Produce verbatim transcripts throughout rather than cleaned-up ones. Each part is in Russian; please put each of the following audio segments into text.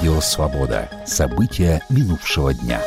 Радио «Свобода». События минувшего дня.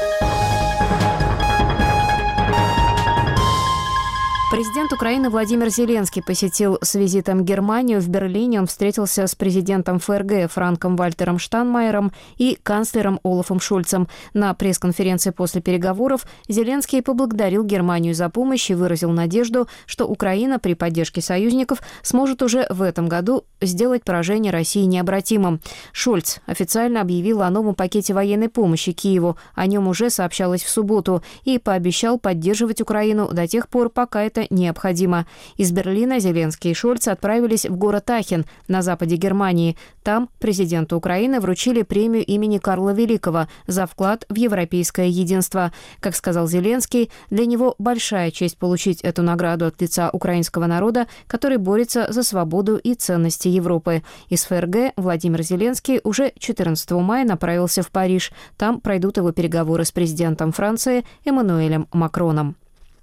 Президент Украины Владимир Зеленский посетил с визитом Германию. В Берлине он встретился с президентом ФРГ Франком Вальтером Штайнмайером и канцлером Олафом Шольцем. На пресс-конференции после переговоров Зеленский поблагодарил Германию за помощь и выразил надежду, что Украина при поддержке союзников сможет уже в этом году сделать поражение России необратимым. Шольц официально объявил о новом пакете военной помощи Киеву. О нем уже сообщалось в субботу и пообещал поддерживать Украину до тех пор, пока это необходимо. Из Берлина Зеленский и Шольц отправились в город Ахен на западе Германии. Там президенту Украины вручили премию имени Карла Великого за вклад в европейское единство. Как сказал Зеленский, для него большая честь получить эту награду от лица украинского народа, который борется за свободу и ценности Европы. Из ФРГ Владимир Зеленский уже четырнадцатого мая направился в Париж. Там пройдут его переговоры с президентом Франции Эммануэлем Макроном.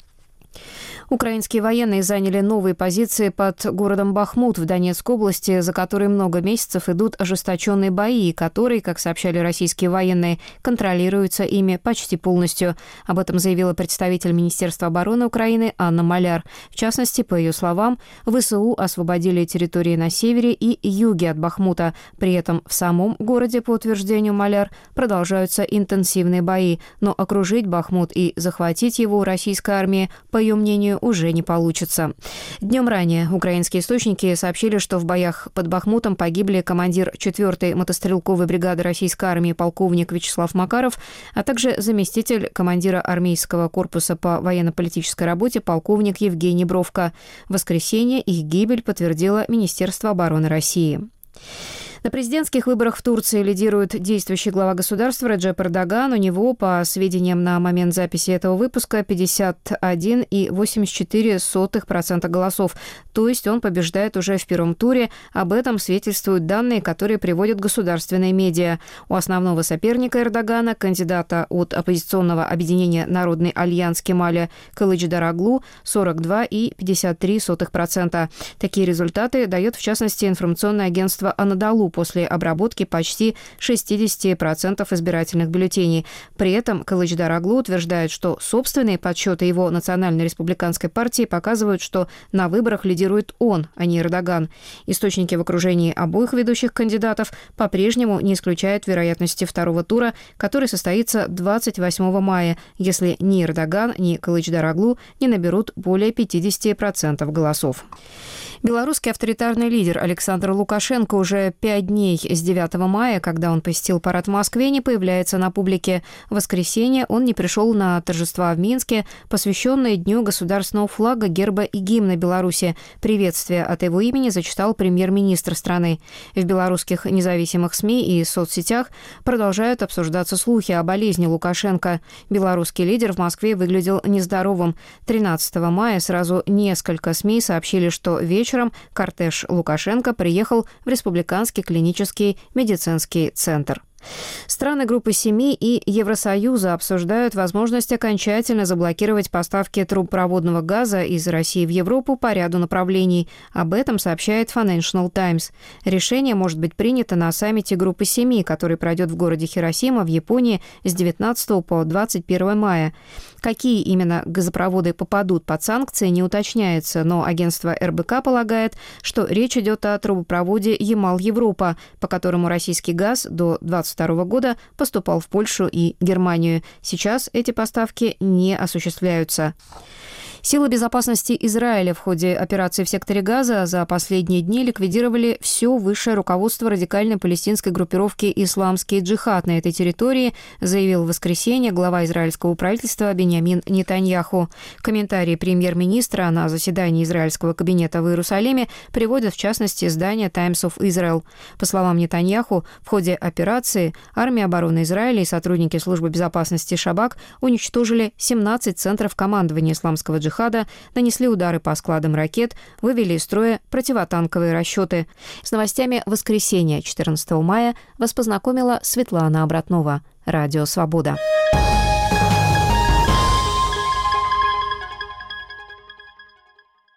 Украинские военные заняли новые позиции под городом Бахмут в Донецкой области, за которой много месяцев идут ожесточенные бои, которые, как сообщали российские военные, контролируются ими почти полностью. Об этом заявила представитель Министерства обороны Украины Анна Маляр. В частности, по ее словам, ВСУ освободили территории на севере и юге от Бахмута. При этом в самом городе, по утверждению Маляр, продолжаются интенсивные бои, но окружить Бахмут и захватить его у российской армии, по ее мнению, уже не получится. Днем ранее украинские источники сообщили, что в боях под Бахмутом погибли командир четвёртой мотострелковой бригады российской армии полковник Вячеслав Макаров, а также заместитель командира армейского корпуса по военно-политической работе полковник Евгений Бровко. В воскресенье их гибель подтвердило Министерство обороны России. На президентских выборах в Турции лидирует действующий глава государства Реджеп Эрдоган. У него, по сведениям на момент записи этого выпуска, пятьдесят один целых восемьдесят четыре сотых процента голосов. То есть он побеждает уже в первом туре. Об этом свидетельствуют данные, которые приводят государственные медиа. У основного соперника Эрдогана, кандидата от оппозиционного объединения «Народный альянс» Кемаля Кылычдароглу, сорок два целых пятьдесят три сотых процента. Такие результаты дает, в частности, информационное агентство «Анадолу» после обработки почти шестьдесят процентов избирательных бюллетеней. При этом Кылычдароглу утверждает, что собственные подсчеты его национальной республиканской партии показывают, что на выборах лидирует он, а не Эрдоган. Источники в окружении обоих ведущих кандидатов по-прежнему не исключают вероятности второго тура, который состоится двадцать восьмого мая, если ни Эрдоган, ни Кылычдароглу не наберут более пятьдесят процентов голосов. Белорусский авторитарный лидер Александр Лукашенко уже пять дней с девятого мая, когда он посетил парад в Москве, не появляется на публике. В воскресенье он не пришел на торжества в Минске, посвященные Дню государственного флага, герба и гимна Беларуси. Приветствие от его имени зачитал премьер-министр страны. В белорусских независимых СМИ и соцсетях продолжают обсуждаться слухи о болезни Лукашенко. Белорусский лидер в Москве выглядел нездоровым. тринадцатого мая сразу несколько СМИ сообщили, что вечером Вечером кортеж Лукашенко приехал в Республиканский клинический медицинский центр. Страны Группы семи и Евросоюза обсуждают возможность окончательно заблокировать поставки трубопроводного газа из России в Европу по ряду направлений. Об этом сообщает Financial Times. Решение может быть принято на саммите Группы семи, который пройдет в городе Хиросима в Японии с девятнадцатого по двадцать первое мая. Какие именно газопроводы попадут под санкции, не уточняется, но агентство эр бэ ка полагает, что речь идет о трубопроводе Ямал-Европа, по которому российский газ до двадцать второго года поступал в Польшу и Германию. Сейчас эти поставки не осуществляются. Силы безопасности Израиля в ходе операции в секторе Газа за последние дни ликвидировали все высшее руководство радикальной палестинской группировки «Исламский джихад» на этой территории, заявил в воскресенье глава израильского правительства Биньямин Нетаньяху. Комментарии премьер-министра на заседании израильского кабинета в Иерусалиме приводят в частности издание Times of Israel. По словам Нетаньяху, в ходе операции армия обороны Израиля и сотрудники службы безопасности Шабак уничтожили семнадцать центров командования исламского джихада, нанесли удары по складам ракет, вывели из строя противотанковые расчеты. С новостями воскресенья четырнадцатого мая вас познакомила Светлана Обратнова. Радио «Свобода».